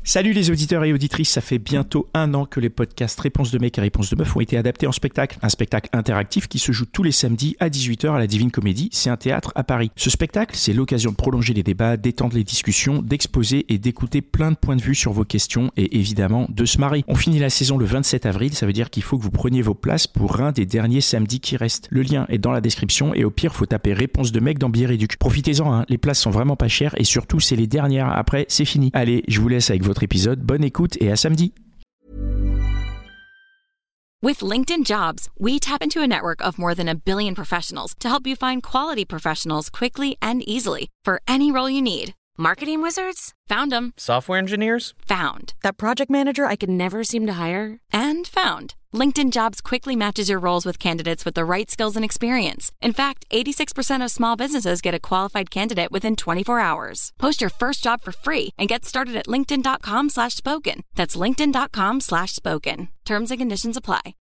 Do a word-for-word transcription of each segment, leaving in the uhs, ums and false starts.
Salut les auditeurs et auditrices, ça fait bientôt un an que les podcasts Réponse de mec et Réponse de meuf ont été adaptés en spectacle. Un spectacle interactif qui se joue tous les samedis à dix-huit heures à la Divine Comédie, c'est un théâtre à Paris. Ce spectacle, c'est l'occasion de prolonger les débats, d'étendre les discussions, d'exposer et d'écouter plein de points de vue sur vos questions et évidemment de se marrer. On finit la saison le vingt-sept avril, ça veut dire qu'il faut que vous preniez vos places pour un des derniers samedis qui restent. Le lien est dans la description et au pire, faut taper Réponse de mec dans Bière-Éduc. Profitez-en, hein, les places sont vraiment pas chères et surtout, c'est les dernières. Après, c'est fini. Allez, je vous laisse avec votre épisode. Bonne écoute et à samedi. With LinkedIn Jobs, we tap into a network of more than a billion professionals to help you find quality professionals quickly and easily for any role you need. Marketing wizards? Found them. Software engineers? Found. That project manager I could never seem to hire? And found. LinkedIn Jobs quickly matches your roles with candidates with the right skills and experience. In fact, eighty-six percent of small businesses get a qualified candidate within twenty-four hours. Post your first job for free and get started at linkedin.com slash spoken. That's linkedin.com slash spoken. Terms and conditions apply.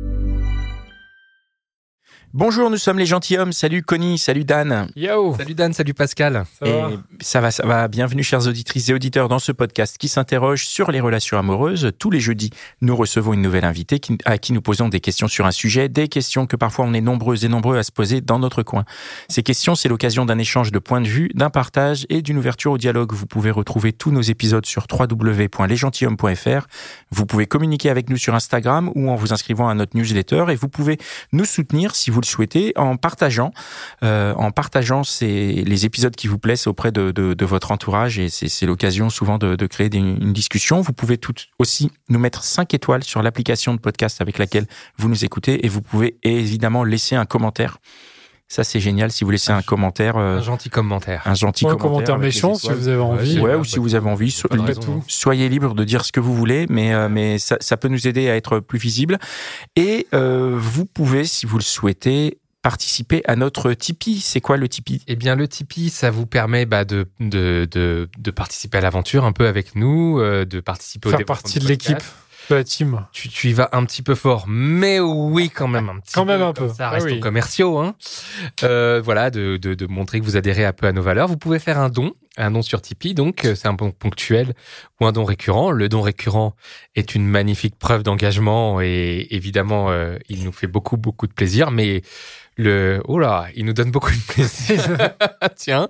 Bonjour, nous sommes les gentilshommes. Salut Connie, salut Dan. Yo. Salut Dan, salut Pascal. Ça et va ça va, ça va. Bienvenue chers auditrices et auditeurs dans ce podcast qui s'interroge sur les relations amoureuses. Tous les jeudis, nous recevons une nouvelle invitée qui, à qui nous posons des questions sur un sujet, des questions que parfois on est nombreux et nombreux à se poser dans notre coin. Ces questions, c'est l'occasion d'un échange de points de vue, d'un partage et d'une ouverture au dialogue. Vous pouvez retrouver tous nos épisodes sur w w w point les gentilshommes point f r. Vous pouvez communiquer avec nous sur Instagram ou en vous inscrivant à notre newsletter et vous pouvez nous soutenir si vous le souhaitez en partageant, euh, en partageant ces, les épisodes qui vous plaisent auprès de, de, de votre entourage et c'est, c'est l'occasion souvent de, de créer des, une discussion. Vous pouvez tout aussi nous mettre cinq étoiles sur l'application de podcast avec laquelle vous nous écoutez et vous pouvez évidemment laisser un commentaire. Ça, c'est génial si vous laissez un commentaire. Euh, un gentil commentaire. Un gentil ouais, commentaire. Un commentaire méchant si vous avez envie. Ouais, ouais ou si vous avez envie. So- tout. Soyez libre de dire ce que vous voulez, mais, euh, mais ça, ça peut nous aider à être plus visible. Et euh, vous pouvez, si vous le souhaitez, participer à notre Tipeee. C'est quoi le Tipeee ? Eh bien, le Tipeee, ça vous permet bah, de, de, de, de participer à l'aventure un peu avec nous, euh, de participer Faire au développement partie du de l'équipe, podcast. de la team. Tu, tu y vas un petit peu fort, mais oui, quand même un petit quand peu. Même un peu. Ça ah reste oui. commerciaux, hein. Euh, voilà, de, de, de montrer que vous adhérez un peu à nos valeurs. Vous pouvez faire un don, un don sur Tipeee, donc c'est un don ponctuel ou un don récurrent. Le don récurrent est une magnifique preuve d'engagement et évidemment, euh, il nous fait beaucoup, beaucoup de plaisir, mais le, oh là, il nous donne beaucoup de plaisir. Tiens.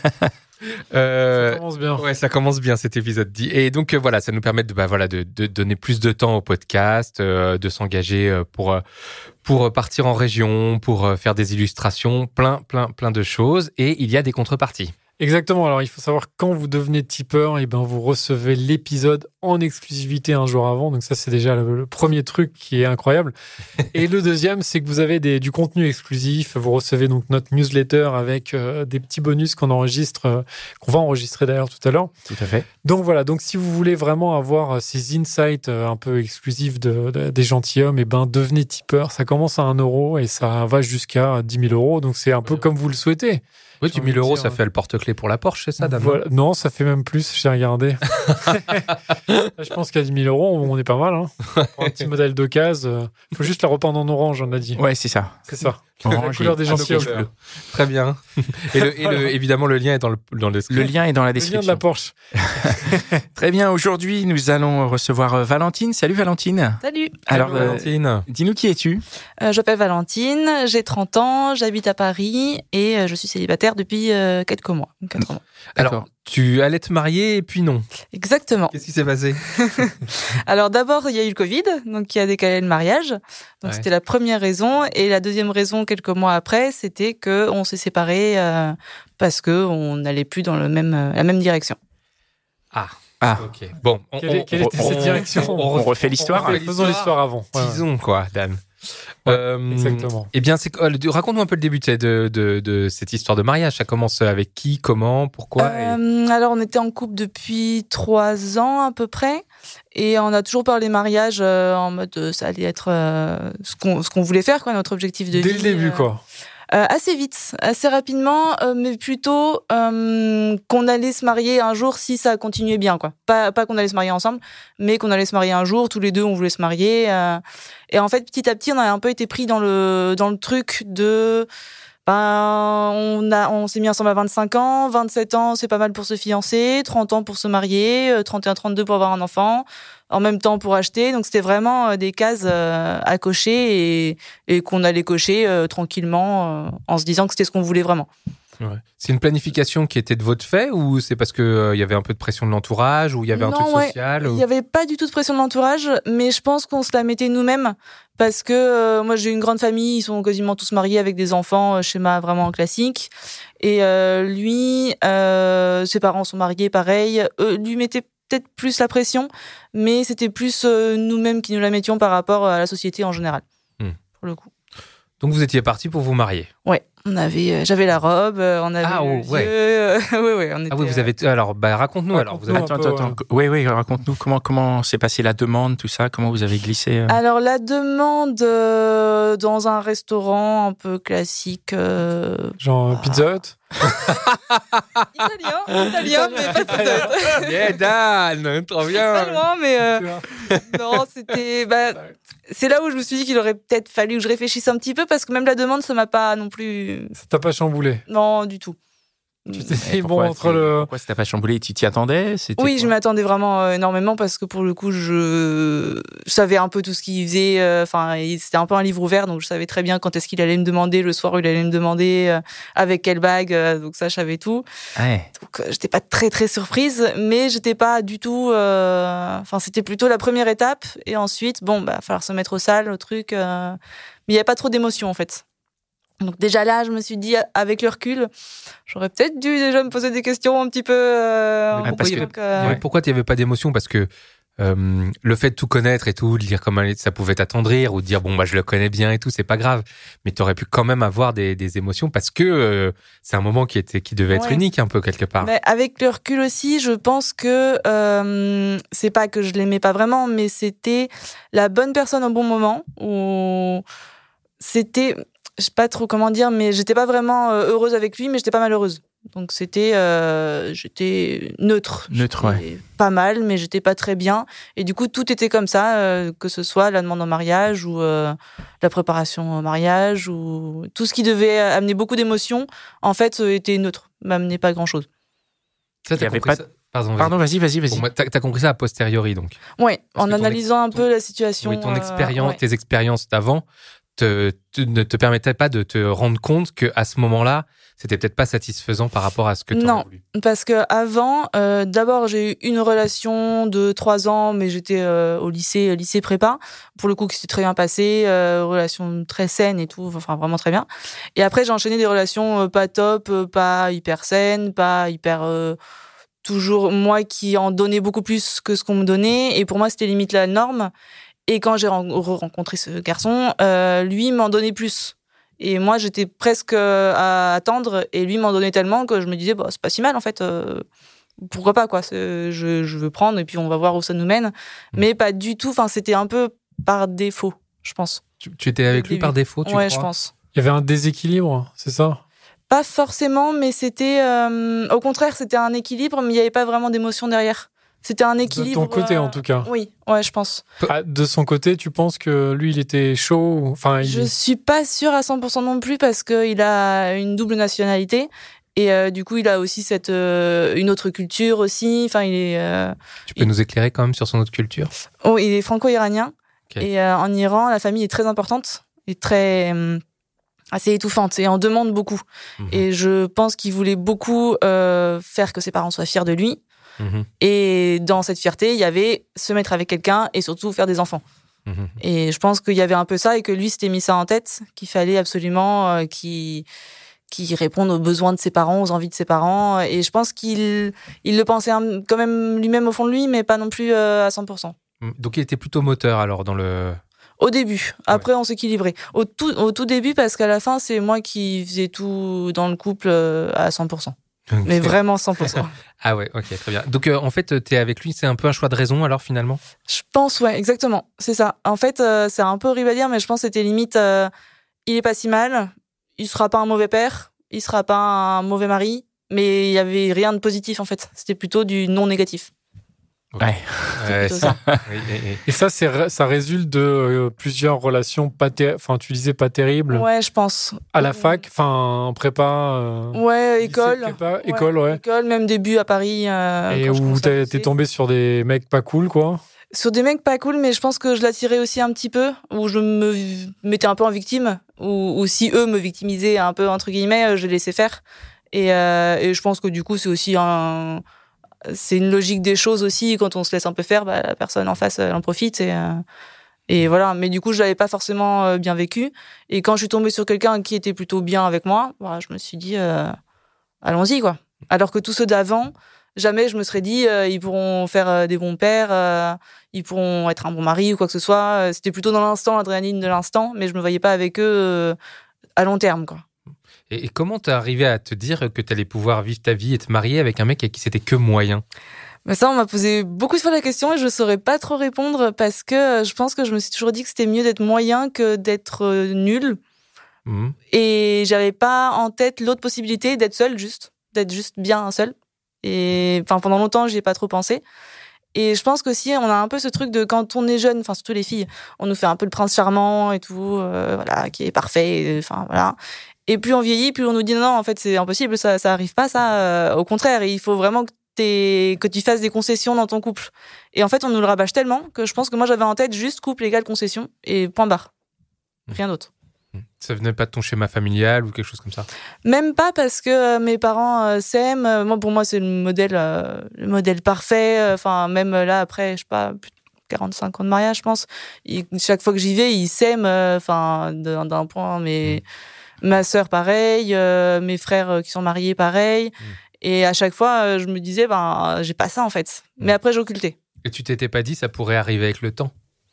Euh, ça commence bien. Ouais, ça commence bien cet épisode dix. Et donc euh, voilà, ça nous permet de bah voilà de, de donner plus de temps au podcast, euh, de s'engager euh, pour euh, pour partir en région, pour euh, faire des illustrations, plein plein plein de choses. Et il y a des contreparties. Exactement. Alors, il faut savoir quand vous devenez tipeur, et ben vous recevez l'épisode en exclusivité un jour avant. Donc ça, c'est déjà le, le premier truc qui est incroyable. Et le deuxième, c'est que vous avez des, du contenu exclusif. Vous recevez donc notre newsletter avec euh, des petits bonus qu'on enregistre, euh, qu'on va enregistrer d'ailleurs tout à l'heure. Tout à fait. Donc voilà. Donc si vous voulez vraiment avoir ces insights euh, un peu exclusifs de, de, des gentilshommes, et ben devenez tipeur. Ça commence à un euro et ça va jusqu'à dix mille euros. Donc c'est un peu comme vous le souhaitez. Oui, dix mille euros, ça fait le porte-clés pour la Porsche, c'est ça, Dan ? Voilà. Non, ça fait même plus, j'ai regardé. Je pense qu'à dix mille euros, on est pas mal. Hein. Pour un petit modèle d'occasion, il faut juste la repeindre en orange, on a dit. Ouais, c'est ça. C'est ça. Orange la couleur des gentilshommes. bleu. Très bien. Et, le, et le, évidemment, le lien est dans le, dans le Le lien est dans la Le description. lien de la Porsche. Très bien. Aujourd'hui, nous allons recevoir Valentine. Salut Valentine. Salut. Alors, Salut, Valentine. Euh, dis-nous qui es-tu ? euh, Je m'appelle Valentine, j'ai trente ans, j'habite à Paris et euh, je suis célibataire depuis euh, quelques mois. quatre mois. Alors, tu allais te marier et puis non. Exactement. Qu'est-ce qui s'est passé ? Alors d'abord, il y a eu le Covid, donc qui a décalé le mariage. Donc Ouais. c'était la première raison. Et la deuxième raison, quelques mois après, c'était qu'on s'est séparés euh, parce qu'on n'allait plus dans le même, euh, la même direction. Ah. Ah. Ok. Bon, on, Quelle, est- quelle on- était on- cette direction on- On refait l'histoire. On refait- Faisons l'histoire avant. Ouais, ouais. Disons quoi, Dan. Ouais, Euh, exactement. Eh bien, c'est, euh, raconte-nous un peu le début de, de, de, de cette histoire de mariage. Ça commence avec qui, comment, pourquoi et- Euh, alors on était en couple depuis trois ans à peu près. Et on a toujours parlé mariage euh, en mode euh, ça allait être euh, ce, qu'on, ce qu'on voulait faire, quoi, notre objectif de Dès vie. le début, euh, quoi. Euh, assez vite, assez rapidement, euh, mais plutôt euh, qu'on allait se marier un jour si ça continuait bien, quoi. Pas, pas qu'on allait se marier ensemble, mais qu'on allait se marier un jour, tous les deux on voulait se marier. Euh, et en fait, petit à petit, on a un peu été pris dans le, dans le truc de... Ben, on, a, on s'est mis ensemble à vingt-cinq ans, vingt-sept ans, c'est pas mal pour se fiancer, trente ans pour se marier, trente et un trente-deux pour avoir un enfant, en même temps pour acheter. Donc, c'était vraiment des cases euh, à cocher et, et qu'on allait cocher euh, tranquillement euh, en se disant que c'était ce qu'on voulait vraiment. Ouais. C'est une planification qui était de votre fait ou c'est parce qu'il euh, y avait un peu de pression de l'entourage ou il y avait non, un truc ouais. social Il ou... n'y avait pas du tout de pression de l'entourage, mais je pense qu'on se la mettait nous-mêmes parce que euh, moi j'ai une grande famille, ils sont quasiment tous mariés avec des enfants, euh, schéma vraiment classique. Et euh, lui, euh, ses parents sont mariés, pareil. Euh, lui mettait peut-être plus la pression, mais c'était plus euh, nous-mêmes qui nous la mettions par rapport à la société en général, hmm. pour le coup. Donc vous étiez partis pour vous marier. Ouais, on avait, j'avais la robe, on avait ah, le oh, vieux, ouais. euh, ouais, ouais, on était, ah oui, vous avez alors bah raconte-nous alors. Vous avez... Attends, attends, attends. Oui, oui, raconte-nous comment comment s'est passée la demande, tout ça, comment vous avez glissé. Euh... Alors la demande euh, dans un restaurant un peu classique, euh... genre ah. Pizza Hut. italien, italien, mais pas Pizza Hut. Yeah, Dan, trop bien. Pas loin, mais euh... non, c'était. Bah, c'est là où je me suis dit qu'il aurait peut-être fallu que je réfléchisse un petit peu parce que même la demande, ça m'a pas non plus. Ça t'a pas chamboulé? Non, du tout. Tu t'es dit, bon, entre le. Pourquoi ça t'a pas chamboulé? Tu t'y attendais? C'était Oui, quoi? je m'attendais vraiment euh, énormément parce que pour le coup, je, je savais un peu tout ce qu'il faisait. Enfin, euh, c'était un peu un livre ouvert, donc je savais très bien quand est-ce qu'il allait me demander le soir où il allait me demander euh, avec quelle bague. Euh, donc ça, je savais tout. Ouais. Donc euh, j'étais pas très très surprise, mais j'étais pas du tout. Enfin, euh, c'était plutôt la première étape, et ensuite, bon, bah, falloir se mettre au sale, au truc. Euh, mais il y avait pas trop d'émotion en fait. Donc déjà là, je me suis dit, avec le recul, j'aurais peut-être dû déjà me poser des questions un petit peu. Euh, Mais pourquoi, il y avait, euh, ouais. pourquoi tu n'y avais pas d'émotion? Parce que euh, le fait de tout connaître et tout, de lire comment ça pouvait t'attendrir ou de dire bon bah je le connais bien et tout, c'est pas grave. Mais tu aurais pu quand même avoir des, des émotions parce que euh, c'est un moment qui était qui devait être ouais. unique un peu quelque part. Mais avec le recul aussi, je pense que euh, c'est pas que je l'aimais pas vraiment, mais c'était la bonne personne au bon moment. Ou c'était je sais pas trop comment dire, mais j'étais pas vraiment heureuse avec lui, mais j'étais pas malheureuse. Donc c'était, euh, j'étais neutre. Neutre, j'étais ouais. Pas mal, mais j'étais pas très bien. Et du coup, tout était comme ça, euh, que ce soit la demande en mariage ou euh, la préparation au mariage ou tout ce qui devait amener beaucoup d'émotions, en fait, était neutre, m'amenait pas grand-chose. Ça, t'as compris pas... ça Pardon, Pardon, vas-y, vas-y, vas-y. Bon, moi, t'as, t'as compris ça a posteriori, donc. Ouais, Parce en analysant ex... un peu la situation. Oui, ton expérience, euh, ouais. tes expériences d'avant te, te, ne te permettaient pas de te rendre compte que à ce moment-là, c'était peut-être pas satisfaisant par rapport à ce que tu aurais voulu. Non, parce que avant, euh, d'abord j'ai eu une relation de trois ans, mais j'étais euh, au lycée, lycée prépa. Pour le coup, qui s'est très bien passé, euh, relation très saine et tout, enfin vraiment très bien. Et après, j'ai enchaîné des relations euh, pas top, euh, pas hyper saines, pas hyper euh, toujours moi qui en donnais beaucoup plus que ce qu'on me donnait. Et pour moi, c'était limite la norme. Et quand j'ai rencontré ce garçon, euh, lui m'en donnait plus. Et moi, j'étais presque à attendre, et lui m'en donnait tellement que je me disais, bah, c'est pas si mal en fait. Euh, pourquoi pas quoi. C'est, je, je veux prendre et puis on va voir où ça nous mène. Mmh. Mais pas du tout. Enfin, c'était un peu par défaut, je pense. Tu, tu étais avec lui par défaut, tu ouais, crois? je pense. Il y avait un déséquilibre, c'est ça? Pas forcément, mais c'était. Euh, au contraire, c'était un équilibre, mais il n'y avait pas vraiment d'émotion derrière. C'était un équilibre. De ton côté, euh... en tout cas. Oui, ouais, je pense. Ah, de son côté, tu penses que lui, il était chaud? Enfin, il... Je suis pas sûre à cent pour cent non plus parce qu'il a une double nationalité. Et euh, du coup, il a aussi cette, euh, une autre culture aussi. Enfin, il est. Euh, tu peux il... nous éclairer quand même sur son autre culture? Oh, il est franco-iranien. Okay. Et euh, en Iran, la famille est très importante et très. Euh, assez étouffante et en demande beaucoup. Mmh. Et je pense qu'il voulait beaucoup euh, faire que ses parents soient fiers de lui. Mmh. Et dans cette fierté, il y avait se mettre avec quelqu'un et surtout faire des enfants. Mmh. Et je pense qu'il y avait un peu ça et que lui s'était mis ça en tête, qu'il fallait absolument euh, qu'il, qu'il réponde aux besoins de ses parents, aux envies de ses parents. Et je pense qu'il il le pensait quand même lui-même au fond de lui, mais pas non plus euh, à cent pour cent. Donc il était plutôt moteur alors dans le... Au début. Après, ouais. On s'équilibrait. Au tout, au tout début, parce qu'à la fin, c'est moi qui faisais tout dans le couple euh, à cent pour cent. Okay. Mais vraiment cent pour cent. Ah ouais, ok, très bien. Donc, euh, en fait, t'es avec lui, c'est un peu un choix de raison, alors, finalement? Je pense, ouais, exactement. C'est ça. En fait, euh, c'est un peu horrible à dire, mais je pense que c'était limite, euh, il est pas si mal, il sera pas un mauvais père, il sera pas un mauvais mari, mais il y avait rien de positif, en fait. C'était plutôt du non négatif. Okay. Ouais. C'est Ouais, plutôt ça. ça. Oui, et- et- Et ça, c'est, ça résulte de euh, plusieurs relations pas ter- enfin, tu disais pas terribles Ouais, je pense. à la fac, enfin, en prépa. euh, Ouais, lycée, école. prépa, école, ouais. École, même début à Paris. euh, Et quand je où commençais à t'es, bosser. t'es tombé sur des mecs pas cool, quoi. Sur des mecs pas cool, mais je pense que je l'attirais aussi un petit peu, où je me mettais un peu en victime, ou, ou si eux me victimisaient un peu, entre guillemets, je les laissais faire. Et, euh, et je pense que du coup, c'est aussi un... C'est une logique des choses aussi, quand on se laisse un peu faire, bah, la personne en face, elle en profite. Et, euh, et voilà, mais du coup, je l'avais pas forcément euh, bien vécu. Et quand je suis tombée sur quelqu'un qui était plutôt bien avec moi, bah, je me suis dit, euh, allons-y, quoi. Alors que tous ceux d'avant... Jamais je me serais dit euh, ils pourront faire euh, des bons pères, euh, ils pourront être un bon mari ou quoi que ce soit. C'était plutôt dans l'instant, l'adrénaline de l'instant, mais je me voyais pas avec eux euh, à long terme, quoi. Et, et comment t'es arrivé à te dire que t'allais pouvoir vivre ta vie et te marier avec un mec à qui c'était que moyen? Mais ça, on m'a posé beaucoup de fois la question et je saurais pas trop répondre parce que je pense que je me suis toujours dit que c'était mieux d'être moyen que d'être euh, nul. Mmh. Et j'avais pas en tête l'autre possibilité d'être seul, juste, d'être juste bien seul. Et enfin, pendant longtemps, j'y ai pas trop pensé. Et je pense qu'aussi, on a un peu ce truc de quand on est jeune, enfin, surtout les filles, on nous fait un peu le prince charmant et tout, euh, voilà, qui est parfait, enfin, voilà. Et plus on vieillit, plus on nous dit non, non, en fait, c'est impossible, ça, ça arrive pas, ça. Euh, au contraire, il faut vraiment que t'es, que tu fasses des concessions dans ton couple. Et en fait, on nous le rabâche tellement que je pense que moi, j'avais en tête juste couple égale concession et point barre. Rien d'autre. Ça venait pas de ton schéma familial ou quelque chose comme ça? Même pas parce que euh, mes parents euh, s'aiment. Euh, Moi, pour moi, c'est le modèle, euh, le modèle parfait. Enfin, même là, après, je sais pas, plus de quarante-cinq ans de mariage, je pense. Ils- chaque fois que j'y vais, ils s'aiment. euh, Enfin, d'un, d'un point, mais ma sœur, pareil. euh, mes frères euh, qui sont mariés, pareil. Mm. Et à chaque fois, euh, je me disais, ben, j'ai pas ça en fait. Mm. Mais après, j'occultais. Et tu t'étais pas dit ça pourrait arriver avec le temps?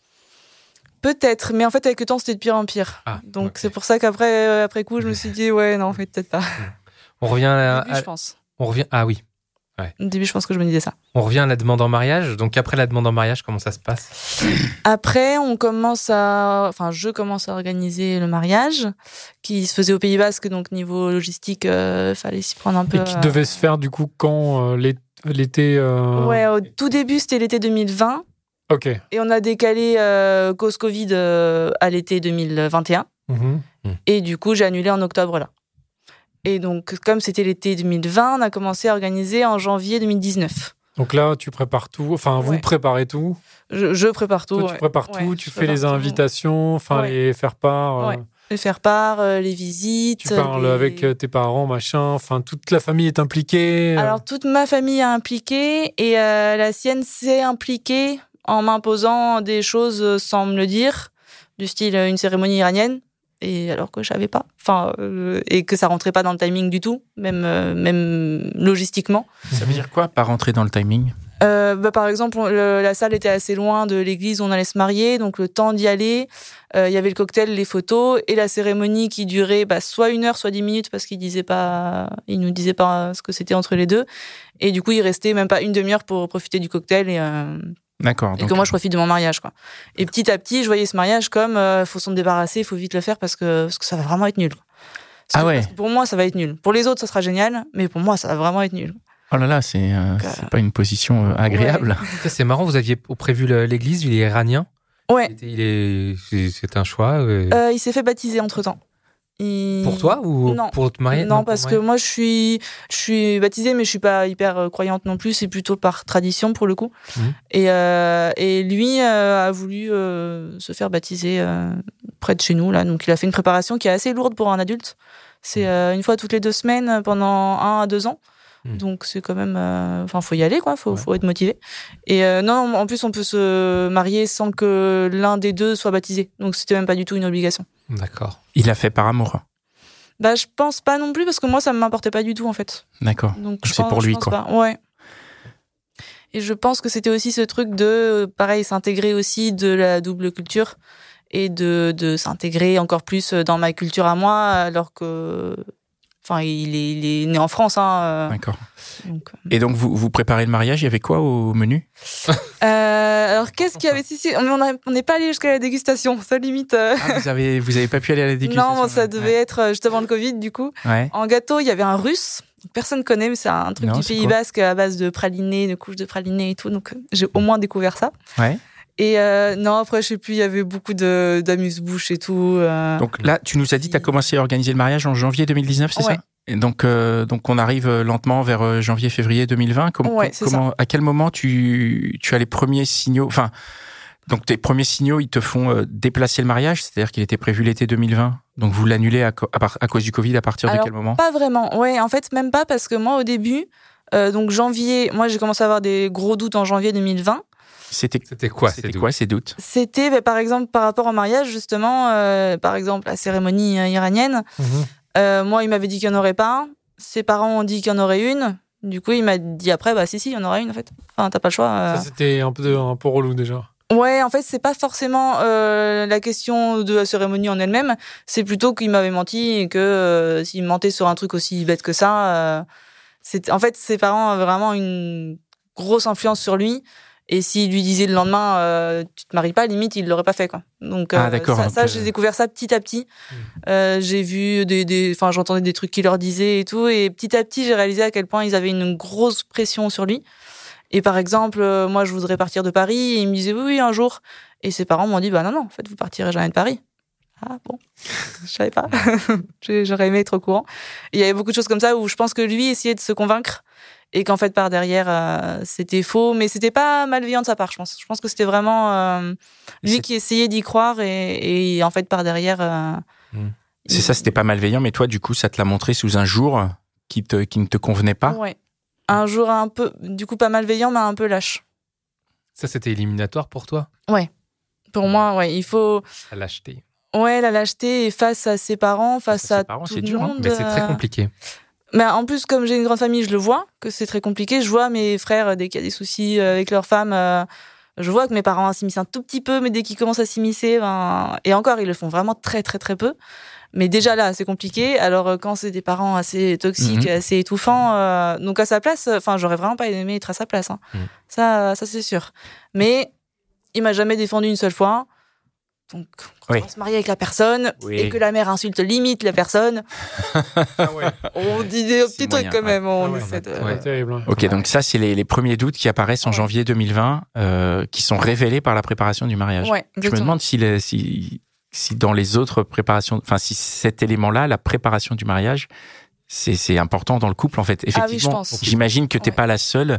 Peut-être, mais en fait, avec le temps, c'était de pire en pire. Ah, Donc, ok. c'est pour ça qu'après, euh, après coup, je me suis dit, ouais, non, en fait, peut-être pas. On revient à, Au début, à- je pense. on revient ah oui, Au début, je pense que je me disais ça. on revient à la demande en mariage. Donc après la demande en mariage, comment ça se passe? Après, on commence à, enfin, je commence à organiser le mariage qui se faisait au Pays Basque, donc niveau logistique, euh, fallait s'y prendre un peu. Et qui euh, devait se faire, du coup, quand euh, l'é- l'été. euh, Ouais, au tout début, c'était l'été deux mille vingt, Ok. et on a décalé euh, cause Covid euh, à l'été deux mille vingt et un, Mhm. et du coup, j'ai annulé en octobre là. Et donc, comme c'était l'été deux mille vingt, on a commencé à organiser en janvier deux mille dix-neuf. Donc là, tu prépares tout. Enfin, vous Ouais. préparez tout. Je, je prépare tout. Toi, ouais. tu prépares Ouais, tout. je Tu fais prépare les tout. invitations, enfin, Ouais. les faire part. euh, Ouais. Les faire part, euh, les visites. Tu parles les- avec euh, tes parents, machin. Enfin, toute la famille est impliquée. euh. Alors, toute ma famille est impliquée et euh, la sienne s'est impliquée en m'imposant des choses euh, sans me le dire, du style euh, une cérémonie iranienne, et alors que je savais pas. Enfin, euh, et que ça rentrait pas dans le timing du tout, même, euh, même logistiquement. Ça veut dire quoi, pas rentrer dans le timing? Euh, bah, par exemple, on- le- la salle était assez loin de l'église où on allait se marier, donc le temps d'y aller, euh, il y avait le cocktail, les photos, et la cérémonie qui durait bah, soit une heure, soit dix minutes, parce qu'il disait pas, il nous disait pas ce que c'était entre les deux. Et du coup, il restait même pas une demi-heure pour profiter du cocktail et, euh, D'accord. et donc- que moi je profite de mon mariage, quoi. Et petit à petit, je voyais ce mariage comme euh, faut s'en débarrasser, faut vite le faire parce que parce que ça va vraiment être nul. Parce Ah que- ouais. parce que pour moi, ça va être nul. Pour les autres, ça sera génial, mais pour moi, ça va vraiment être nul. Oh là là, c'est euh, Donc, euh, c'est pas une position euh, agréable. Ça, c'est marrant, vous aviez prévu le- l'église, il est iranien. Ouais. Il était- il est, c'est- c'est un choix. euh, Euh, il s'est fait baptiser entre temps. Pour toi ou Non. pour te marier? Non, pour parce te que marier. moi, je suis, je suis baptisée, mais je suis pas hyper euh, croyante non plus. C'est plutôt par tradition pour le coup. Mhm. Et, euh, et lui euh, a voulu euh, se faire baptiser euh, près de chez nous là. Donc, il a fait une préparation qui est assez lourde pour un adulte. C'est euh, une fois toutes les deux semaines pendant un à deux ans. Mhm. Donc, c'est quand même, euh, enfin, faut y aller quoi. Faut, Ouais. faut être motivé. Et euh, non, en plus, on peut se marier sans que l'un des deux soit baptisé. Donc, c'était même pas du tout une obligation. D'accord. Il l'a fait par amour. Bah, je pense pas non plus parce que moi, ça m'importait pas du tout en fait. D'accord. Donc, je C'est pense- pour je lui, pense quoi. pas. Ouais. Et je pense que c'était aussi ce truc de, euh, pareil, s'intégrer aussi de la double culture et de, de s'intégrer encore plus dans ma culture à moi, alors que, enfin, il est, il est né en France, hein. euh, D'accord. donc, Et donc, vous, vous préparez le mariage, il y avait quoi au menu? euh, alors, qu'est-ce qu'il y avait ici? On a- on n'est pas allé jusqu'à la dégustation, ça limite. euh. Ah, vous avez, vous avez pas pu aller à la dégustation? Non, ça ouais. devait être juste avant le Covid, du coup. Ouais. En gâteau, il y avait un russe. Personne connaît, mais c'est un truc Non, du c'est Pays quoi Basque à base de pralinés, de couches de pralinés et tout. Donc, j'ai au moins découvert ça. Ouais. Et euh, non, après, je sais plus, il y avait beaucoup de, d'amuse-bouche et tout. Euh... Donc là, tu nous as dit que tu as commencé à organiser le mariage en janvier deux mille dix-neuf, c'est Ouais. ça? Et donc, euh, donc, on arrive lentement vers janvier-février deux mille vingt. Com- Ouais, c'est comment, à quel moment tu, tu as les premiers signaux, enfin, donc tes premiers signaux, ils te font euh, déplacer le mariage, c'est-à-dire qu'il était prévu l'été deux mille vingt. Donc vous l'annulez à, co- à, par- à cause du Covid à partir Alors, de quel moment? Pas vraiment. Ouais, en fait, même pas parce que moi, au début, euh, donc janvier, moi, j'ai commencé à avoir des gros doutes en janvier deux mille vingt. C'était, C'était quoi c'était ces quoi ces doutes? C'était, bah, par exemple, par rapport au mariage, justement, euh, par exemple, la cérémonie euh, iranienne. Mhm. Euh, moi, il m'avait dit qu'il n'y en aurait pas. Ses parents ont dit qu'il y en aurait une. Du coup, il m'a dit après, bah si, si, il y en aura une, en fait. Enfin, t'as pas le choix. euh. Ça, c'était un peu, de- un peu relou déjà. Ouais, en fait, c'est pas forcément euh, la question de la cérémonie en elle-même. C'est plutôt qu'il m'avait menti et que euh, s'il mentait sur un truc aussi bête que ça, euh, c'est en fait ses parents avaient vraiment une grosse influence sur lui. Et s'il lui disait le lendemain, euh, tu te maries pas, limite, il l'aurait pas fait, quoi. Donc, Ah, euh, d'accord, ça, donc, ça euh, j'ai découvert ça petit à petit. Euh, j'ai vu des, des, enfin, j'entendais des trucs qu'il leur disaient et tout, et petit à petit, j'ai réalisé à quel point ils avaient une grosse pression sur lui. Et par exemple, euh, moi, je voudrais partir de Paris, et il me disait oui, oui, un jour. Et ses parents m'ont dit, bah non, non, en fait, vous partirez jamais de Paris. Ah bon, je savais pas. J'aurais aimé être au courant. Et il y avait beaucoup de choses comme ça où je pense que lui essayait de se convaincre et qu'en fait, par derrière, euh, c'était faux. Mais c'était pas malveillant de sa part, je pense. Je pense que c'était vraiment euh, lui C'est- qui essayait d'y croire et, et en fait, par derrière... euh, C'est il- ça, c'était pas malveillant, mais toi, du coup, ça te l'a montré sous un jour qui, te, qui ne te convenait pas. Ouais. Un jour un peu, du coup, pas malveillant, mais un peu lâche. Ça, c'était éliminatoire pour toi? Pour moi, ouais, il faut... La lâcheté. Ouais, la lâcheté et face à ses parents, face Face à à ses parents, tout c'est le dur, hein. monde. Mais c'est très euh, compliqué. Mais en plus, comme j'ai une grande famille, je le vois, que c'est très compliqué. Je vois mes frères, euh, dès qu'il y a des soucis euh, avec leurs femmes, euh, je vois que mes parents s'immiscent un tout petit peu, mais dès qu'ils commencent à s'immiscer, ben... et encore, ils le font vraiment très, très, très peu. Mais déjà là, c'est compliqué. Alors, euh, quand c'est des parents assez toxiques, Mhm. assez étouffants, euh, donc à sa place, enfin, j'aurais vraiment pas aimé être à sa place. Hein. Mhm. Ça, ça c'est sûr. Mais il m'a jamais défendu une seule fois. Donc, quand Oui. on va se marier avec la personne Oui. et que la mère insulte limite la personne, Ah ouais, on dit des C'est petits trucs moyen, quand même. On Ah ouais. essaie de- Ouais. terrible. hein. Ok, donc ça, c'est les, les premiers doutes qui apparaissent en Ouais. janvier deux mille vingt, euh, qui sont révélés par la préparation du mariage. Ouais, Je me exactement. demande si, les- si, si dans les autres préparations, enfin, si cet élément-là, la préparation du mariage, c'est, c'est important dans le couple, en fait. Ah oui, je Effectivement, pense. j'imagine que t'es Ouais. pas la seule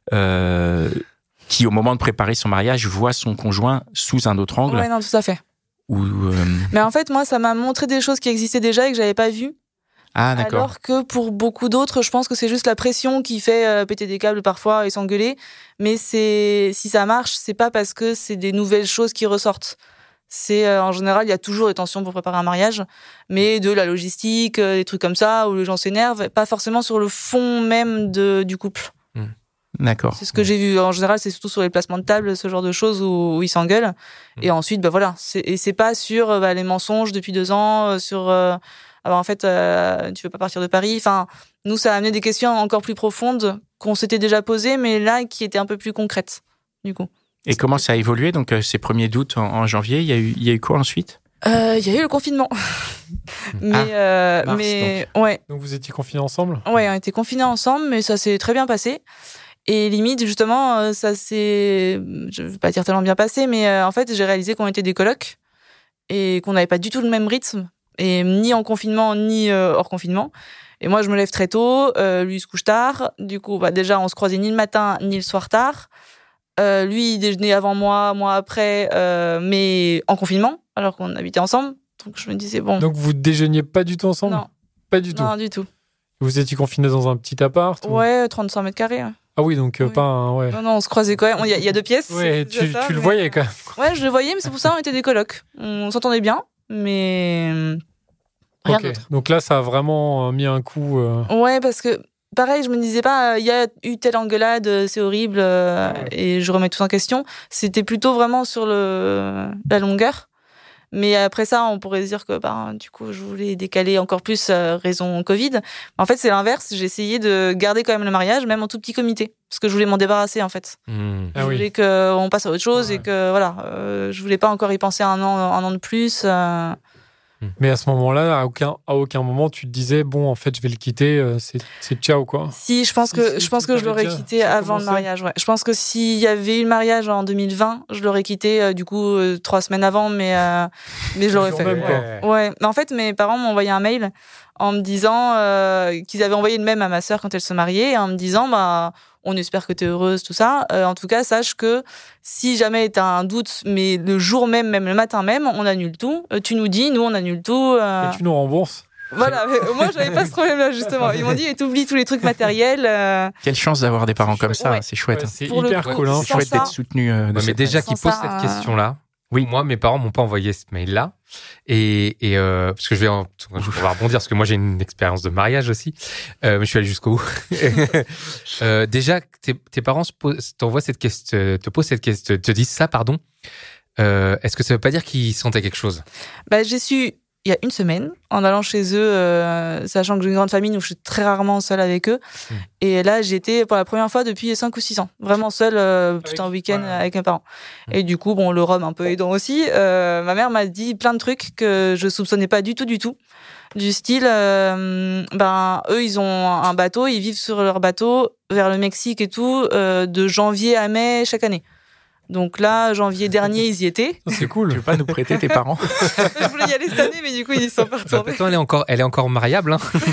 euh, qui, au moment de préparer son mariage, voit son conjoint sous un autre angle. Ouais, non, tout à fait. Ou, euh, Mais en fait, moi, ça m'a montré des choses qui existaient déjà et que j'avais pas vues. Ah, d'accord. Alors que pour beaucoup d'autres, je pense que c'est juste la pression qui fait euh, péter des câbles parfois et s'engueuler. Mais c'est si ça marche, c'est pas parce que c'est des nouvelles choses qui ressortent. C'est euh, en général, il y a toujours des tensions pour préparer un mariage, mais de la logistique, euh, des trucs comme ça où les gens s'énervent, pas forcément sur le fond même de, du couple. D'accord. C'est ce que j'ai vu. En général, c'est surtout sur les placements de table, ce genre de choses où, où ils s'engueulent. Et ensuite, bah voilà. C'est, et c'est pas sur euh, bah, les mensonges depuis deux ans, euh, sur euh, ah bah, en fait, euh, tu veux pas partir de Paris. Enfin, nous, ça a amené des questions encore plus profondes qu'on s'était déjà posées, mais là, qui étaient un peu plus concrètes, du coup. Et comment ça a évolué? Donc, euh, ces premiers doutes en, en janvier, il y a eu, il y a eu quoi ensuite? Euh, Il y a eu le confinement, mais Ah, euh, mars, mais ouais, Donc vous étiez confinés ensemble? ouais, on était confinés ensemble, mais ça s'est très bien passé. Et limite, justement, euh, ça s'est, je veux pas dire tellement bien passé, mais euh, en fait, j'ai réalisé qu'on était des colocs et qu'on n'avait pas du tout le même rythme, et ni en confinement ni euh, hors confinement. Et moi, je me lève très tôt, euh, lui il se couche tard. Du coup, bah déjà, on se croisait ni le matin ni le soir tard. Euh, lui, il déjeunait avant moi, moi après, euh, mais en confinement, alors qu'on habitait ensemble. Donc je me disais bon, Donc vous déjeuniez pas du tout ensemble? non, Pas du tout. non du tout. Vous étiez confinés dans un petit appart? ou- Ouais, trente-cinq mètres carrés. ouais. Ah oui, donc euh, Oui. pas un... Ouais, Non, non, on se croisait quand même. Il y, a- il y a deux pièces. ouais c'est tu, déjà ça, tu le mais- voyais quand même. Ouais, je le voyais, mais c'est pour ça qu'on était des colocs. On s'entendait bien, mais euh, rien Ok. d'autre. Donc là, ça a vraiment euh, mis un coup... euh, Ouais, parce que pareil, je me disais pas, euh, il y a eu telle engueulade, euh, c'est horrible, euh, Ouais. et je remets tout en question. C'était plutôt vraiment sur le la longueur. Mais après ça, on pourrait se dire que bah, du coup, je voulais décaler encore plus euh, raison Covid. En fait, c'est l'inverse. J'ai essayé de garder quand même le mariage, même en tout petit comité, parce que je voulais m'en débarrasser en fait. Mmh. Ah je oui. voulais qu'on passe à autre chose Ouais. et que voilà, euh, je voulais pas encore y penser un an, un an de plus. euh, Mais à ce moment-là, à aucun, à aucun moment, tu te disais, bon, en fait, je vais le quitter, euh, c'est, c'est ciao, quoi. Si, je pense Si, que, si, je pense tu que je t'avais l'aurais déjà- quitté ça avant le commençait. mariage. Ouais. Je pense que s'il y avait eu le mariage en deux mille vingt, je l'aurais quitté euh, du coup euh, trois semaines avant, mais, euh, mais je l'aurais Le fait. jour même, quoi. Ouais. Ouais. Mais en fait, mes parents m'ont envoyé un mail en me disant euh, qu'ils avaient envoyé le même à ma sœur quand elle se mariait, en me disant bah on espère que tu es heureuse, tout ça. Euh, en tout cas, sache que si jamais tu as un doute, mais le jour même, même le matin même, on annule tout. Euh, tu nous dis, nous on annule tout. euh, Et tu nous rembourses. Voilà, mais moi j'avais pas ce problème-là justement. Ils m'ont dit, et t'oublies tous les trucs matériels. euh, Quelle chance d'avoir des parents comme ça, Ouais. c'est chouette. Ouais, hein. c'est Pour le hyper coup, cool. Hein. C'est sans chouette ça- d'être soutenu euh, de Ouais, mais cette déjà manière. qu'ils Sans posent ça, cette euh, question-là, oui. Moi, mes parents m'ont pas envoyé ce mail-là. Et, et euh, parce que je vais, en, je vais rebondir parce que moi j'ai une expérience de mariage aussi. Euh, mais je suis allé jusqu'au bout. euh, déjà, tes, tes parents se posent, t'envoient cette question, te posent cette question, te disent ça, pardon. Euh, est-ce que ça veut pas dire qu'ils sentaient quelque chose? Bah, j'ai su il y a une semaine en allant chez eux, euh, sachant que j'ai une grande famille donc je suis très rarement seule avec eux. Mmh. Et là, j'étais pour la première fois depuis cinq ou six ans, vraiment seule, euh, tout Avec- un week-end ouais. avec mes parents. Mmh. Et du coup, bon, le rhum un peu aidant aussi, euh, ma mère m'a dit plein de trucs que je soupçonnais pas du tout, du tout. Du style, euh, ben, eux, ils ont un bateau, ils vivent sur leur bateau vers le Mexique et tout, euh, de janvier à mai chaque année. Donc là, janvier dernier, ils y étaient. Ça, c'est Tu cool. veux pas nous prêter tes parents? Je voulais y aller cette année, mais du coup, ils sont pas Bah, retournés. pourtant, elle est encore, elle est encore mariable. Hein.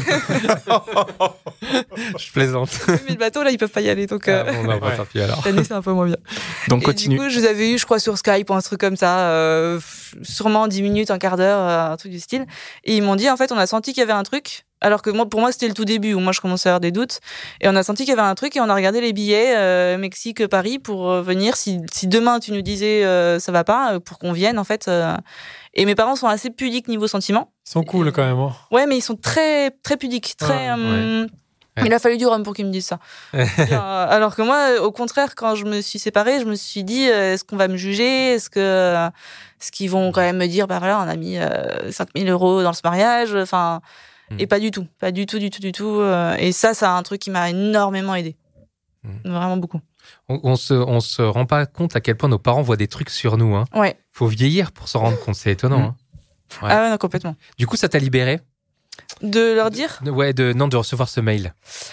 je plaisante. Mais le bateau, là, ils peuvent pas y aller. Donc, euh, Ah, bon, bah, Ouais. tant pis alors. cette année, c'est un peu moins bien. Donc Et continue. du coup, je les avais eu, je crois, sur Skype ou un truc comme ça, euh, sûrement dix minutes, un quart d'heure, euh, un truc du style. Et ils m'ont dit, en fait, on a senti qu'il y avait un truc. Alors que moi, pour moi, c'était le tout début où moi, je commençais à avoir des doutes. Et on a senti qu'il y avait un truc et on a regardé les billets euh, Mexique, Paris pour euh, venir. Si, si demain, tu nous disais euh, ça va pas, euh, pour qu'on vienne, en fait. euh. Et mes parents sont assez pudiques niveau sentiments. Ils sont cool quand même. Hein. Ouais, mais ils sont très, très pudiques. Très, Ouais, euh, ouais. Il a fallu du rhum pour qu'ils me disent ça. Bien, alors que moi, au contraire, quand je me suis séparée, je me suis dit, euh, est-ce qu'on va me juger? Est-ce que, euh, est-ce qu'ils vont quand même me dire, bah voilà, on a mis euh, cinq mille euros dans ce mariage? Enfin, Mm. et pas du tout. Pas du tout, du tout, du tout. euh, Et ça, c'est un truc qui m'a énormément aidé. Mm. Vraiment beaucoup. On, on se, on se rend pas compte à quel point nos parents voient des trucs sur nous. Hein. Ouais. Faut vieillir pour s'en rendre compte. C'est étonnant. Mm. Hein. Ouais. Ah ouais, non, complètement. Du coup, ça t'a libéré? De leur dire. Ouais, de, non, de recevoir ce mail.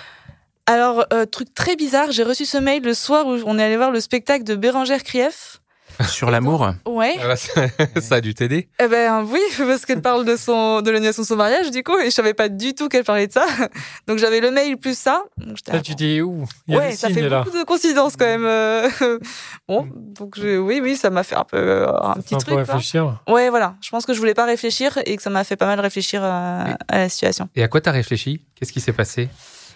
Alors, euh, truc très bizarre, j'ai reçu ce mail le soir où on est allé voir le spectacle de Bérangère Krief. Sur l'amour. Ouais. Ah bah, ça, ça a dû t'aider. Eh ben oui, parce qu'elle parle de son de l'annulation de son mariage du coup, et je savais pas du tout qu'elle parlait de ça. Donc j'avais le mail plus ça. Donc j'étais, Là, ah, tu bon. dis, ouh, il y a Ouais, des ça signes fait là. beaucoup de coïncidences quand même. euh. Bon, donc je, oui, oui, ça m'a fait un peu euh, un Ça petit fait un truc. peu quoi. réfléchir. Ouais, voilà. Je pense que je voulais pas réfléchir et que ça m'a fait pas mal réfléchir euh, à la situation. Et à quoi t'as réfléchi? Qu'est-ce qui s'est passé?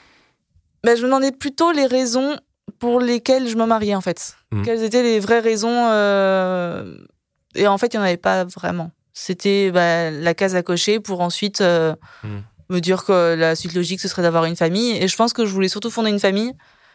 Ben, je me demandais plutôt les raisons pour lesquelles je me mariais en fait. Mhm. Quelles étaient les vraies raisons euh, Et en fait, il y en avait pas vraiment. C'était bah, la case à cocher pour ensuite euh, Mhm. me dire que la suite logique ce serait d'avoir une famille. Et je pense que je voulais surtout fonder une famille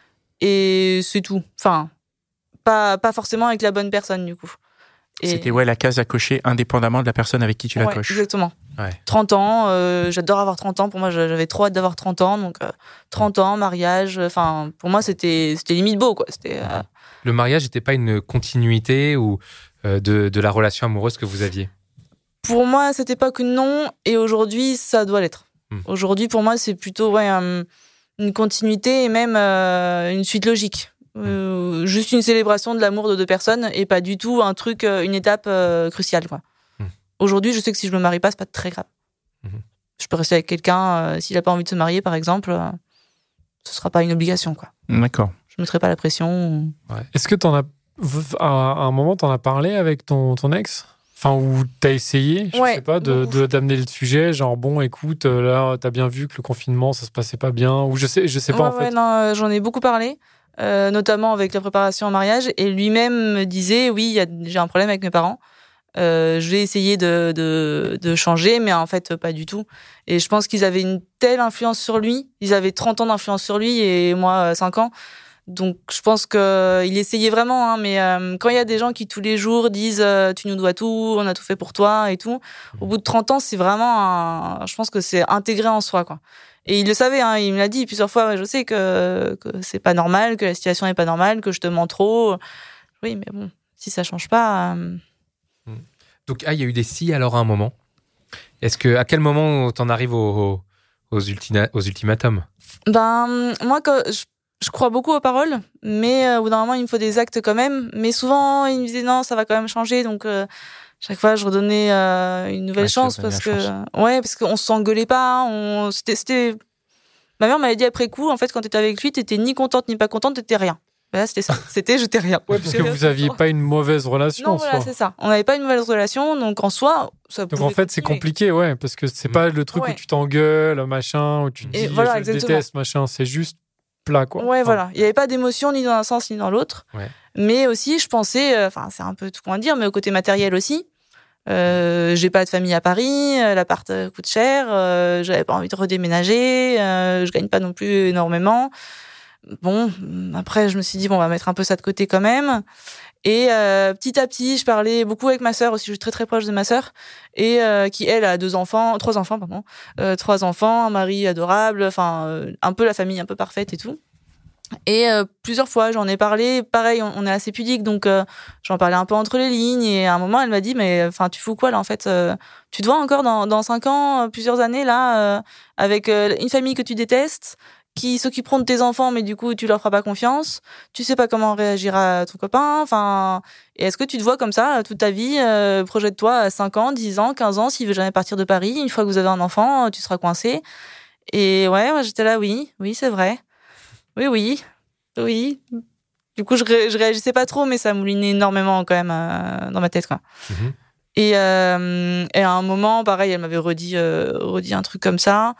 et c'est tout. Enfin, pas pas forcément avec la bonne personne du coup. Et- C'était ouais la case à cocher indépendamment de la personne avec qui tu la Ouais, coches. exactement. Ouais. trente ans, euh, j'adore avoir trente ans. Pour moi, j'avais trop hâte d'avoir trente ans. Donc, euh, trente ans, mariage. Enfin, pour moi, c'était c'était limite beau, quoi. C'était. euh, Le mariage n'était pas une continuité ou euh, de, de la relation amoureuse que vous aviez? Pour moi, à cette époque, non. Et aujourd'hui, ça doit l'être. Hmm. Aujourd'hui, pour moi, c'est plutôt ouais, euh, une continuité et même euh, une suite logique. Euh, juste une célébration de l'amour de deux personnes et pas du tout un truc, euh, une étape euh, cruciale, quoi. Hmm. Aujourd'hui, je sais que si je me marie pas, c'est pas très grave. Mhm. Je peux rester avec quelqu'un, euh, s'il a pas envie de se marier, par exemple, euh, ce sera pas une obligation, quoi. D'accord. Je mettrai pas la pression. Est-ce que t'en as, à un moment, t'en as parlé avec ton, ton ex? Enfin, ou t'as essayé, je Ouais. sais pas, de, de- d'amener le sujet, genre, bon, écoute, euh, là, t'as bien vu que le confinement, ça se passait pas bien, ou je sais, je sais pas, Ouais, en fait. ouais, non, euh, j'en ai beaucoup parlé, euh, notamment avec la préparation au mariage, et lui-même me disait, oui, il y a, j'ai un problème avec mes parents. Euh, je vais essayer de, de, de changer, mais en fait, pas du tout. Et je pense qu'ils avaient une telle influence sur lui. Ils avaient trente ans d'influence sur lui et moi, cinq ans. Donc, je pense qu'il essayait vraiment. Hein, mais euh, quand il y a des gens qui, tous les jours, disent euh, « tu nous dois tout, on a tout fait pour toi » et tout, au bout de trente ans, c'est vraiment un... Je pense que c'est intégré en soi, quoi. Et il le savait, hein, il me l'a dit plusieurs fois. Ouais, je sais que, que c'est pas normal, que la situation est pas normale, que je te mens trop. Oui, mais bon, si ça change pas... euh, Donc, ah, il y a eu des si alors à un moment. Est-ce que, à quel moment t'en arrives aux, aux, ultima, aux ultimatums? Ben, moi, quand je, je crois beaucoup aux paroles, mais euh, au bout d'un moment, il me faut des actes quand même. Mais souvent, il me disait non, ça va quand même changer. Donc, euh, chaque fois, je redonnais euh, une nouvelle Ouais, chance parce que, chance. ouais, parce qu'on s'engueulait pas. On, c'était, c'était. Ma mère m'avait dit après coup, en fait, quand t'étais avec lui, t'étais ni contente ni pas contente, t'étais rien. Là, c'était ça. C'était, j'étais rien. Ouais, parce que vous aviez pas une mauvaise relation. Non, en voilà, soi. c'est ça. On n'avait pas une mauvaise relation, donc en soi, ça. Donc en fait, c'est compliqué, ouais, parce que c'est pas le truc ouais. où tu t'engueules, machin, où tu te dis, voilà, je exactement. déteste, machin. C'est juste plat, quoi. Ouais, enfin, voilà. Il y avait pas d'émotion ni dans un sens ni dans l'autre. Ouais. Mais aussi, je pensais, enfin, euh, c'est un peu tout qu'on va dire, mais au côté matériel aussi. Euh, j'ai pas de famille à Paris, euh, l'appart euh, coûte cher, euh, j'avais pas envie de redéménager, euh, je gagne pas non plus énormément. Bon, après je me suis dit bon, on va mettre un peu ça de côté quand même. Et euh, petit à petit, je parlais beaucoup avec ma sœur aussi, je suis très très proche de ma sœur, et euh, qui elle a deux enfants, trois enfants pardon, euh, trois enfants, un mari adorable, enfin euh, un peu la famille un peu parfaite et tout. Et euh, plusieurs fois, j'en ai parlé. Pareil, on, on est assez pudique, donc euh, j'en parlais un peu entre les lignes. Et à un moment, elle m'a dit, mais enfin, tu fous quoi là en fait euh, Tu te vois encore dans dans cinq ans, plusieurs années là, euh, avec euh, une famille que tu détestes, qui s'occuperont de tes enfants, mais du coup, tu leur feras pas confiance. Tu sais pas comment réagira ton copain. Enfin, et est-ce que tu te vois comme ça toute ta vie euh, Projette-toi à cinq ans, dix ans, quinze ans, s'il veut jamais partir de Paris. Une fois que vous avez un enfant, tu seras coincé. Et ouais, moi j'étais là, oui, oui, c'est vrai. Oui, oui, oui. Du coup, je, ré- je réagissais pas trop, mais ça moulinait énormément quand même euh, dans ma tête, quoi. Mmh. Et, euh, et à un moment, pareil, elle m'avait redit, euh, redit un truc comme ça.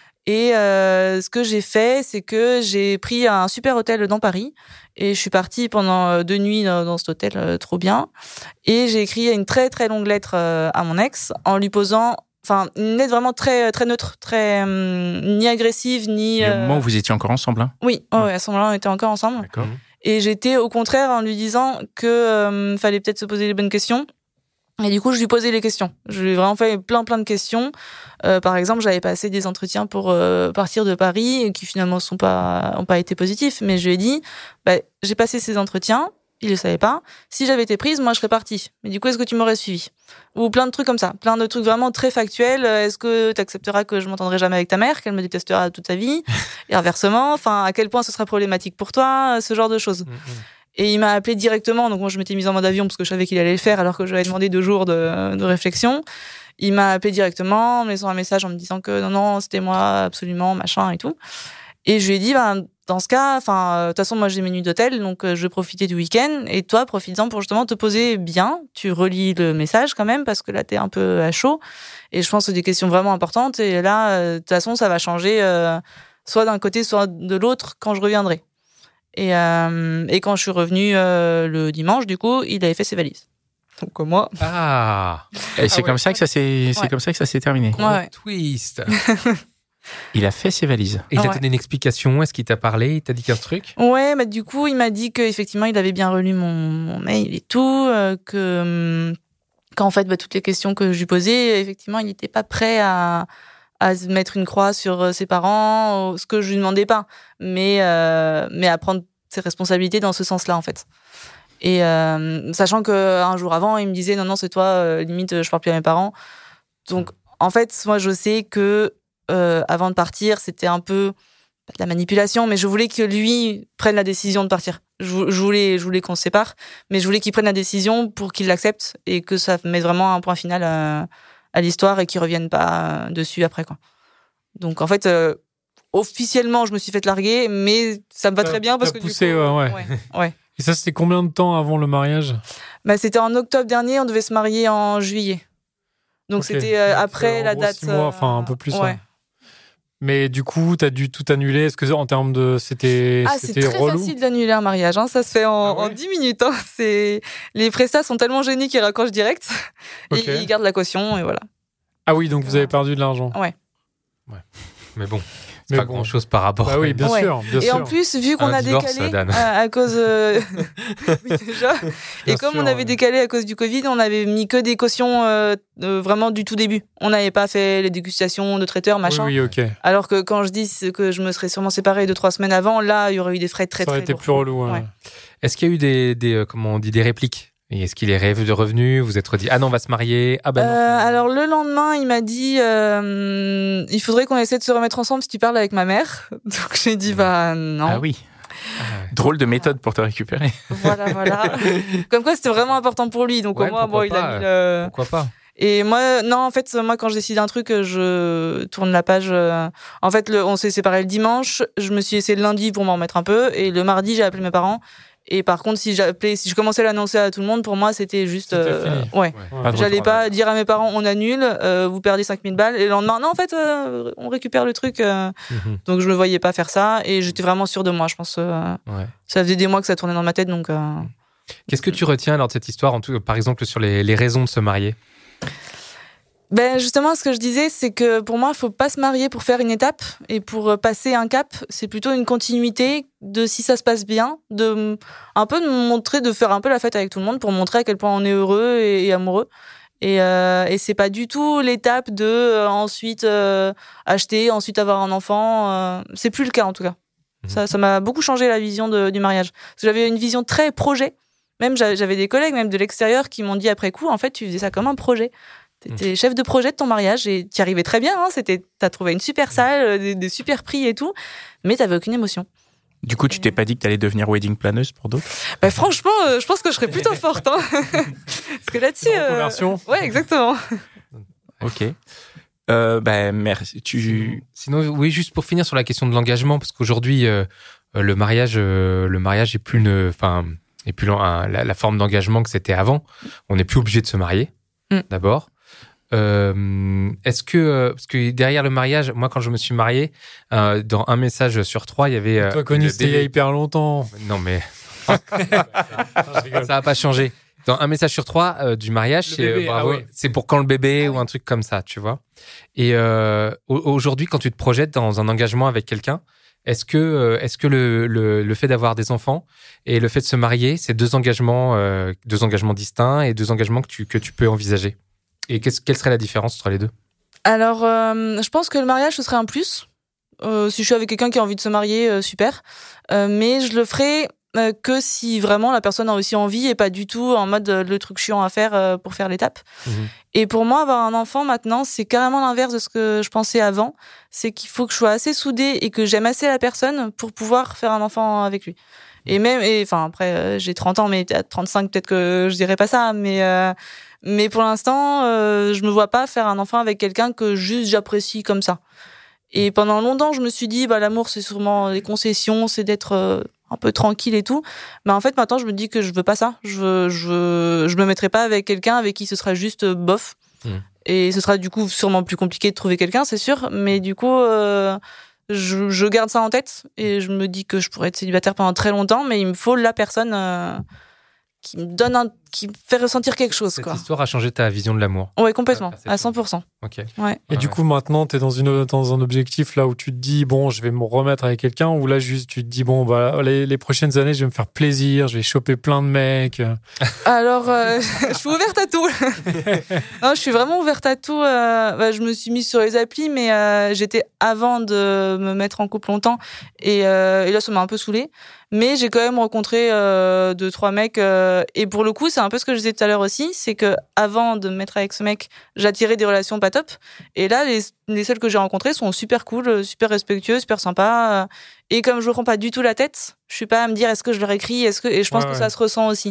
Et euh, ce que j'ai fait, c'est que j'ai pris un super hôtel dans Paris et je suis partie pendant deux nuits dans, dans cet hôtel, euh, trop bien. Et j'ai écrit une très très longue lettre euh, à mon ex en lui posant. Enfin, une lettre vraiment très très neutre, très hum, ni agressive ni. Et au euh... moment où vous étiez encore ensemble, hein Oui, oh, ouais, à ce moment-là, on était encore ensemble. D'accord. Et j'étais au contraire en lui disant que euh, fallait peut-être se poser les bonnes questions. Et du coup, je lui posais les questions. Je lui ai vraiment fait plein plein de questions. Euh, par exemple, j'avais passé des entretiens pour euh, partir de Paris qui finalement sont pas ont pas été positifs. Mais je lui ai dit, bah, j'ai passé ces entretiens. Il le savait pas. Si j'avais été prise, moi, je serais partie. Mais du coup, est-ce que tu m'aurais suivi? Ou plein de trucs comme ça. Plein de trucs vraiment très factuels. Est-ce que tu accepteras que je m'entendrai jamais avec ta mère, qu'elle me détestera toute sa vie? Et inversement, enfin, à quel point ce sera problématique pour toi? Ce genre de choses. Mmh. Et il m'a appelé directement. Donc moi, je m'étais mise en mode avion parce que je savais qu'il allait le faire alors que j'avais demandé deux jours de, de réflexion. Il m'a appelé directement en me laissant un message en me disant que non, non, c'était moi, absolument, machin et tout. Et je lui ai dit, ben, dans ce cas, enfin, de toute façon, moi, j'ai mes nuits d'hôtel, donc euh, je vais profiter du week-end. Et toi, profites-en pour justement te poser bien. Tu relis le message quand même, parce que là, t'es un peu à chaud. Et je pense que c'est des questions vraiment importantes. Et là, euh, de toute façon, ça va changer, euh, soit d'un côté, soit de l'autre, quand je reviendrai. Et, euh, et quand je suis revenue euh, le dimanche, du coup, il avait fait ses valises. Donc moi. Ah. Et c'est Ah ouais. comme ça que ça s'est, c'est Ouais. comme ça que ça s'est terminé. Ouais, ouais. Twist. Il a fait ses valises. Et il t'a Ouais. donné une explication? Est-ce qu'il t'a parlé? Il t'a dit qu'un truc? Ouais, bah du coup, il m'a dit qu'effectivement, il avait bien relu mon, mon mail et tout, euh, que hum, qu'en fait, bah, toutes les questions que je lui posais, effectivement, il n'était pas prêt à à se mettre une croix sur euh, ses parents, euh, ce que je lui demandais pas, mais euh, mais à prendre ses responsabilités dans ce sens-là, en fait. Et euh, sachant que un jour avant, il me disait non, non, c'est toi, euh, limite, je parle plus à mes parents. Donc, en fait, moi, je sais que euh, avant de partir, c'était un peu pas de la manipulation, mais je voulais que lui prenne la décision de partir. Je, je voulais, je voulais qu'on se sépare, mais je voulais qu'il prenne la décision pour qu'il l'accepte et que ça mette vraiment un point final à, à l'histoire et qu'il revienne pas dessus après, quoi. Donc, en fait, euh, officiellement, je me suis fait larguer, mais ça me va T'as- très bien parce t'as que poussé, du coup, ouais, ouais. ouais, ouais. Et ça, c'était combien de temps avant le mariage? Bah, c'était en octobre dernier, on devait se marier en juillet. Donc, Ok. c'était euh, Donc, après en la gros, date. six mois, euh, enfin, un peu plus, Ouais. ouais. Mais du coup, t'as dû tout annuler. Est-ce que en termes de, c'était, Ah, c'est c'était très relou? facile d'annuler un mariage, hein. Ça se fait en, Ah ouais en dix minutes, hein. C'est... Les prestats sont tellement génies qu'ils raccrochent direct. Ok. Et ils gardent la caution et voilà. Ah oui, donc vous avez perdu de l'argent. Mais bon, c'est Mais pas bon. grand-chose par rapport Bah oui, bien Ouais. sûr, bien Et sûr. en plus, vu qu'on Un a divorce, décalé Dan. à, à cause euh, oui, déjà, Bien et comme sûr, on avait ouais. décalé à cause du Covid, on avait mis que des cautions euh, euh, vraiment du tout début. On n'avait pas fait les dégustations de traiteurs, machin. Oui, oui, ok. Alors que quand je dis que je me serais sûrement séparée deux trois semaines avant, là, il y aurait eu des frais très Ça aurait très été lourds. plus relou. Ouais. Ouais. Est-ce qu'il y a eu des, des euh, comment on dit, des répliques Et est-ce qu'il est revenu? Vous êtes redit, ah non, on va se marier. Ah bah non. Euh, alors le lendemain, il m'a dit, euh, il faudrait qu'on essaie de se remettre ensemble si tu parles avec ma mère. Donc j'ai dit, bah non. Ah oui. Ah ouais. Drôle de méthode pour te récupérer. Voilà, voilà. Comme quoi, c'était vraiment important pour lui. Donc Ouais, au moins, bon, pourquoi il pas, a mis le... Pourquoi pas? Et moi, non, en fait, moi, quand je décide un truc, je tourne la page. En fait, le, on s'est séparés le dimanche. Je me suis essayé le lundi pour m'en remettre un peu. Et le mardi, j'ai appelé mes parents. Et par contre, si j'appelais, si je commençais à l'annoncer à tout le monde, pour moi, c'était juste, C'était euh, fini. ouais. Ouais. Pas de J'allais retour, pas là. dire à mes parents, on annule, euh, vous perdez cinq mille balles. Et le lendemain, non, en fait, euh, on récupère le truc. Euh, Mhm. donc, je me voyais pas faire ça. Et j'étais vraiment sûre de moi, je pense. Euh, Ouais. ça faisait des mois que ça tournait dans ma tête. Donc, euh... Qu'est-ce que tu retiens alors de cette histoire, en tout, par exemple, sur les, les raisons de se marier? Ben justement, ce que je disais, c'est que pour moi, il faut pas se marier pour faire une étape et pour passer un cap. C'est plutôt une continuité de si ça se passe bien, de un peu de montrer, de faire un peu la fête avec tout le monde pour montrer à quel point on est heureux et, et amoureux. Et, euh, et c'est pas du tout l'étape de euh, ensuite euh, acheter, ensuite avoir un enfant. Euh, c'est plus le cas en tout cas. Mmh. Ça, ça m'a beaucoup changé la vision de, du mariage. Parce que j'avais une vision très projet. Même j'avais des collègues, même de l'extérieur, qui m'ont dit après coup, en fait, tu faisais ça comme un projet. T'étais chef de projet de ton mariage et t'y arrivais très bien. Hein, c'était, t'as trouvé une super salle, des, des super prix et tout, mais t'avais aucune émotion. Du coup, tu t'es pas dit que t'allais devenir wedding planeuse pour d'autres? Bah, franchement, euh, je pense que je serais plutôt forte. Hein. Parce que là-dessus. En conversion. Euh... Ouais, exactement. Ok. Euh, ben merci. Tu. Sinon, oui, juste pour finir sur la question de l'engagement, parce qu'aujourd'hui, euh, le mariage, euh, le mariage est plus une, enfin, est plus un, la, la forme d'engagement que c'était avant. On n'est plus obligé de se marier, mm. d'abord. Euh, est-ce que euh, parce que derrière le mariage, moi quand je me suis marié, euh, dans un message sur trois, il y avait. Euh, Toi connu, le c'était il y a bébé. hyper longtemps. Non mais ça va pas changer. Dans un message sur trois euh, du mariage, Le c'est bébé, euh, bravo, ah oui. c'est pour quand le bébé Ah ou oui. un truc comme ça, tu vois. Et euh, au- aujourd'hui, quand tu te projettes dans un engagement avec quelqu'un, est-ce que euh, est-ce que le, le le fait d'avoir des enfants et le fait de se marier, c'est deux engagements euh, deux engagements distincts et deux engagements que tu que tu peux envisager? Et qu'est-ce, quelle serait la différence entre les deux? Alors, euh, je pense que le mariage, ce serait un plus. Euh, si je suis avec quelqu'un qui a envie de se marier, euh, super. Euh, mais je le ferai euh, que si vraiment la personne a aussi envie et pas du tout en mode euh, le truc chiant à faire euh, pour faire l'étape. Mhm. Et pour moi, avoir un enfant maintenant, c'est carrément l'inverse de ce que je pensais avant. C'est qu'il faut que je sois assez soudée et que j'aime assez la personne pour pouvoir faire un enfant avec lui. Et même, et enfin après, euh, j'ai trente ans, mais à trente-cinq, peut-être que je dirais pas ça. Mais euh, mais pour l'instant, euh, je me vois pas faire un enfant avec quelqu'un que juste j'apprécie comme ça. Et pendant longtemps, je me suis dit, bah l'amour, c'est sûrement les concessions, c'est d'être euh, un peu tranquille et tout. Mais en fait, maintenant, je me dis que je veux pas ça. Je veux, je veux, je me mettrai pas avec quelqu'un avec qui ce sera juste euh, bof. Mmh. Et ce sera du coup sûrement plus compliqué de trouver quelqu'un, c'est sûr. Mais du coup, euh, je, je garde ça en tête et je me dis que je pourrais être célibataire pendant très longtemps, mais il me faut la personne euh, qui me donne un, qui me fait ressentir quelque chose, Cette quoi. histoire a changé ta vision de l'amour. Ouais, complètement, Ouais, à cent pour cent. Ok. Ouais. Et du Ouais. coup, maintenant, tu es dans, une, dans un objectif là où tu te dis, bon, je vais me remettre avec quelqu'un, ou là, juste, tu te dis, bon, bah, les, les prochaines années, je vais me faire plaisir, je vais choper plein de mecs. Alors, euh, je suis ouverte à tout. Non, je suis vraiment ouverte à tout. Euh, bah, je me suis mise sur les applis, mais euh, j'étais avant de me mettre en couple longtemps. Et, euh, et là, ça m'a un peu saoulée. Mais j'ai quand même rencontré euh, deux, trois mecs. Euh, et pour le coup, c'est un peu ce que je disais tout à l'heure aussi. C'est que avant de me mettre avec ce mec, j'attirais des relations pas top. Et là, les, les seuls que j'ai rencontrés sont super cool, super respectueux, super sympas. Et comme je ne prends pas du tout la tête, je suis pas à me dire est-ce que je leur écris, est-ce que... Et je pense Ouais, que ouais. ça se ressent aussi.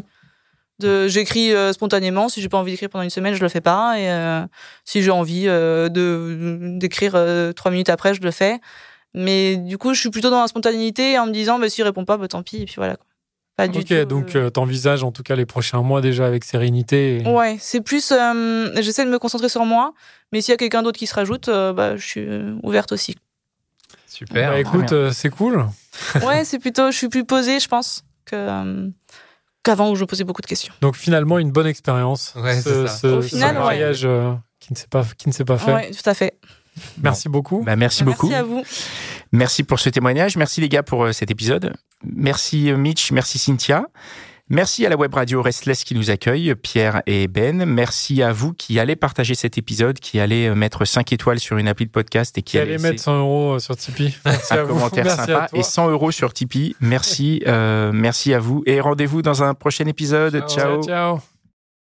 De, j'écris euh, spontanément. Si j'ai pas envie d'écrire pendant une semaine, je le fais pas. Et euh, si j'ai envie euh, de d'écrire euh, trois minutes après, je le fais. Mais du coup, je suis plutôt dans la spontanéité en me disant, bah, s'il répond pas, bah, tant pis. Et puis voilà. Quoi. Pas du Ok, tout. donc euh, euh, t'envisages en tout cas les prochains mois déjà avec sérénité. Et... Ouais, c'est plus. Euh, j'essaie de me concentrer sur moi. Mais s'il y a quelqu'un d'autre qui se rajoute, euh, bah, je suis euh, ouverte aussi. Super. Bah, écoute, euh, c'est cool. Ouais, c'est plutôt. Je suis plus posée, je pense, que. Euh, qu'avant où je posais beaucoup de questions. Donc finalement, une bonne expérience. Ouais, ce, c'est ça. ce- Au ce final, ouais. mariage euh, qui ne s'est pas, qui ne s'est pas fait. Ouais, tout à fait. Merci beaucoup. Bah, merci beaucoup. Merci à vous. Merci pour ce témoignage. Merci les gars pour euh, cet épisode. Merci euh, Mitch, merci Cynthia. Merci à la web radio Restless qui nous accueille, Pierre et Ben. Merci à vous qui allez partager cet épisode, qui allez mettre cinq étoiles sur une appli de podcast et qui, qui allez mettre cent euros sur Tipeee. Merci un à vous. commentaire Merci sympa et cent euros sur Tipeee. Merci, euh, merci à vous et rendez-vous dans un prochain épisode. Ciao. Ciao. Ciao.